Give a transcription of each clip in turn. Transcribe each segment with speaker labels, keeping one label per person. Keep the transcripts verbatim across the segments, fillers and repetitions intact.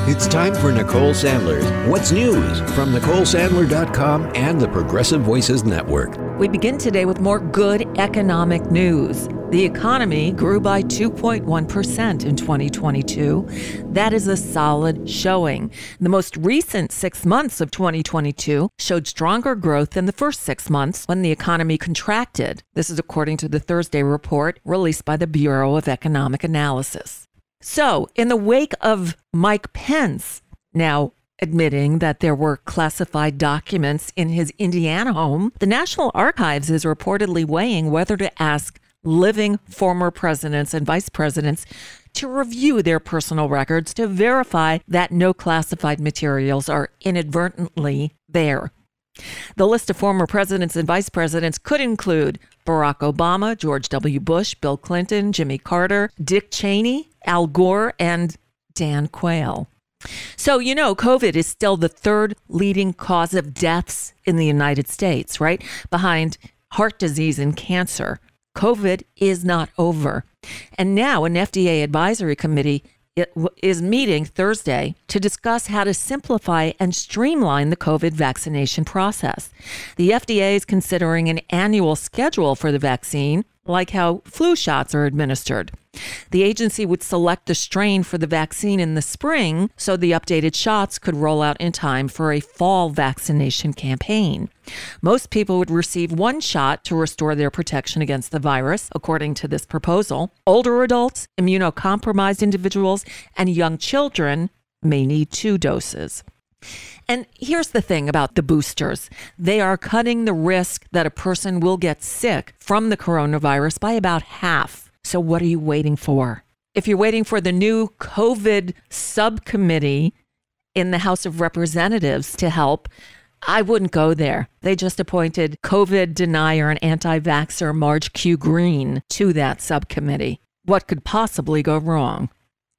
Speaker 1: It's time for Nicole Sandler's What's News from Nicole Sandler dot com and the Progressive Voices Network.
Speaker 2: We begin today with more good economic news. The economy grew by two point one percent in twenty twenty-two. That is a solid showing. The most recent six months of twenty twenty-two showed stronger growth than the first six months when the economy contracted. This is according to the Thursday report released by the Bureau of Economic Analysis. So, in the wake of Mike Pence now admitting that there were classified documents in his Indiana home, the National Archives is reportedly weighing whether to ask living former presidents and vice presidents to review their personal records to verify that no classified materials are inadvertently there. The list of former presidents and vice presidents could include Barack Obama, George W. Bush, Bill Clinton, Jimmy Carter, Dick Cheney, Al Gore, and Dan Quayle. So, you know, COVID is still the third leading cause of deaths in the United States, right? Behind heart disease and cancer. COVID is not over. And now an F D A advisory committee It is meeting Thursday to discuss how to simplify and streamline the COVID vaccination process. The F D A is considering an annual schedule for the vaccine, like how flu shots are administered. The agency would select the strain for the vaccine in the spring, so the updated shots could roll out in time for a fall vaccination campaign. Most people would receive one shot to restore their protection against the virus, according to this proposal. Older adults, immunocompromised individuals, and young children may need two doses. And here's the thing about the boosters. They are cutting the risk that a person will get sick from the coronavirus by about half. So what are you waiting for? If you're waiting for the new COVID subcommittee in the House of Representatives to help, I wouldn't go there. They just appointed COVID denier and anti-vaxxer Marge Q. Green to that subcommittee. What could possibly go wrong?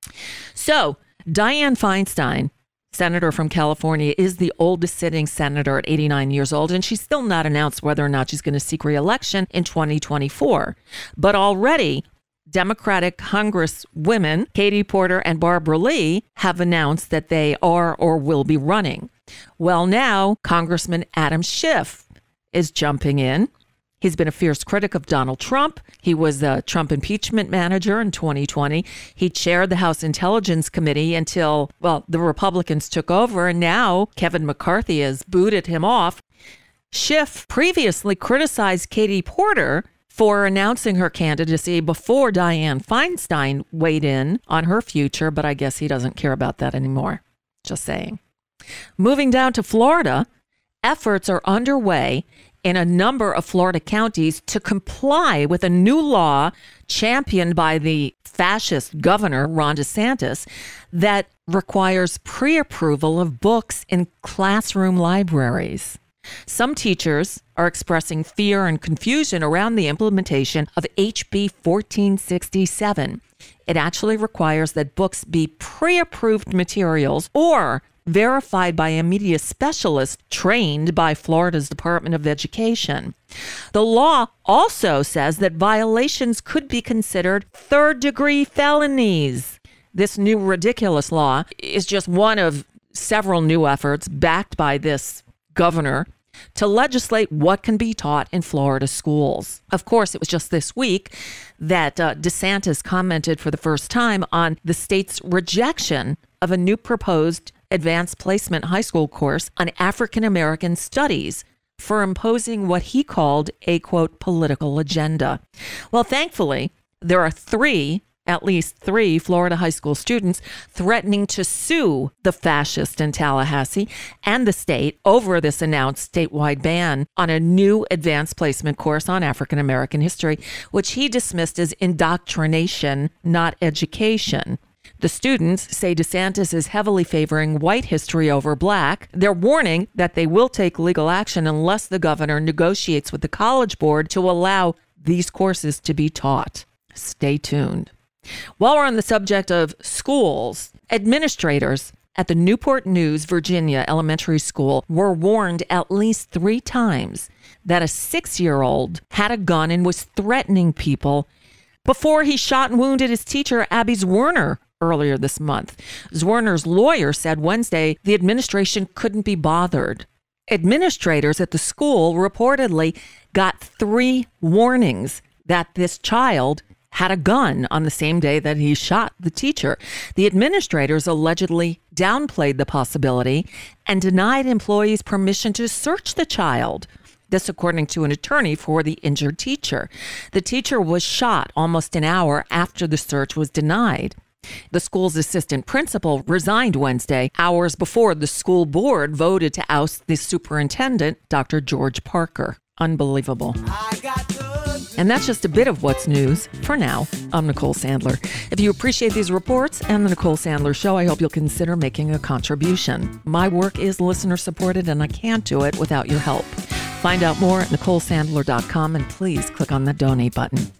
Speaker 2: So, Dianne Feinstein, senator from California, is the oldest sitting senator at eighty-nine years old, and she's still not announced whether or not she's going to seek re-election in twenty twenty-four. But already, Democratic Congresswomen Katie Porter and Barbara Lee have announced that they are or will be running. Well, now Congressman Adam Schiff is jumping in. He's been a fierce critic of Donald Trump. He was the Trump impeachment manager in twenty twenty. He chaired the House Intelligence Committee until, well, the Republicans took over, and now Kevin McCarthy has booted him off. Schiff previously criticized Katie Porter for announcing her candidacy before Dianne Feinstein weighed in on her future, but I guess he doesn't care about that anymore. Just saying. Moving down to Florida, efforts are underway in a number of Florida counties to comply with a new law championed by the fascist governor, Ron DeSantis, that requires pre-approval of books in classroom libraries. Some teachers are expressing fear and confusion around the implementation of H B fourteen sixty-seven. It actually requires that books be pre-approved materials or verified by a media specialist trained by Florida's Department of Education. The law also says that violations could be considered third-degree felonies. This new ridiculous law is just one of several new efforts backed by this governor to legislate what can be taught in Florida schools. Of course, it was just this week that uh, DeSantis commented for the first time on the state's rejection of a new proposed advanced placement high school course on African American studies for imposing what he called a, quote, political agenda. Well, thankfully, there are three at least three Florida high school students threatening to sue the fascist in Tallahassee and the state over this announced statewide ban on a new advanced placement course on African American history, which he dismissed as indoctrination, not education. The students say DeSantis is heavily favoring white history over black. They're warning that they will take legal action unless the governor negotiates with the College Board to allow these courses to be taught. Stay tuned. While we're on the subject of schools, administrators at the Newport News, Virginia elementary school were warned at least three times that a six-year-old had a gun and was threatening people before he shot and wounded his teacher, Abby Werner, earlier this month. Zwerner's lawyer said Wednesday the administration couldn't be bothered. Administrators at the school reportedly got three warnings that this child had a gun on the same day that he shot the teacher. The administrators allegedly downplayed the possibility and denied employees permission to search the child. This, according to an attorney for the injured teacher. The teacher was shot almost an hour after the search was denied. The school's assistant principal resigned Wednesday, hours before the school board voted to oust the superintendent, Doctor George Parker. Unbelievable. And that's just a bit of what's news. For now, I'm Nicole Sandler. If you appreciate these reports and the Nicole Sandler Show, I hope you'll consider making a contribution. My work is listener-supported, and I can't do it without your help. Find out more at Nicole Sandler dot com, and please click on the donate button.